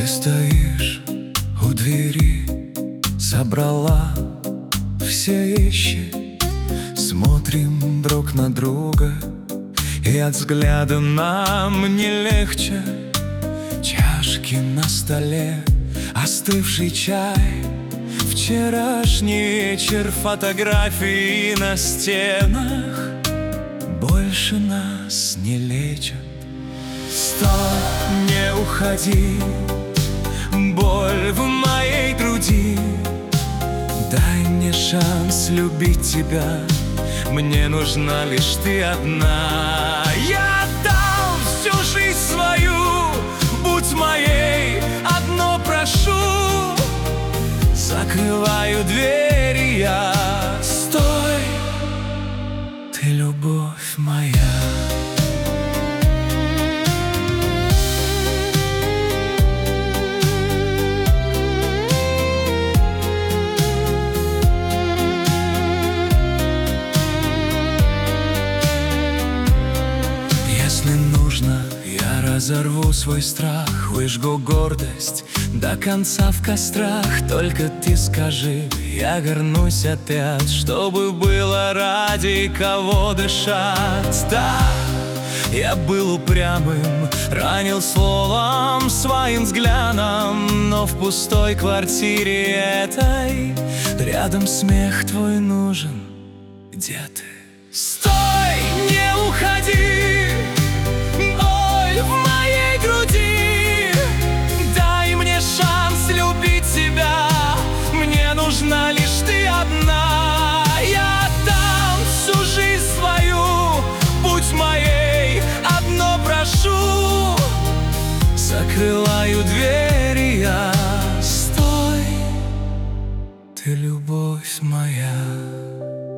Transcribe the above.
Ты стоишь у двери, собрала все вещи. Смотрим друг на друга, и от взгляда нам не легче. Чашки на столе, остывший чай, вчерашний вечер, фотографии на стенах больше нас не лечат. Стой, не уходи, боль в моей груди. Дай мне шанс любить тебя, мне нужна лишь ты одна. Я отдам всю жизнь свою, будь моей, одно прошу. Закрываю двери я. Стой, ты любовь моя. Если нужно, я разорву свой страх, выжгу гордость до конца в кострах. Только ты скажи, я вернусь опять, чтобы было ради кого дышать. Да, я был упрямым, ранил словом, своим взглядом, но в пустой квартире этой рядом смех твой нужен. Где ты? Стой, не уходи, боль в моей груди. Дай мне шанс любить тебя, мне нужна лишь ты одна. Я отдам всю жизнь свою, будь моей, одно прошу. Закрываю двери я. Стой, ты любовь моя.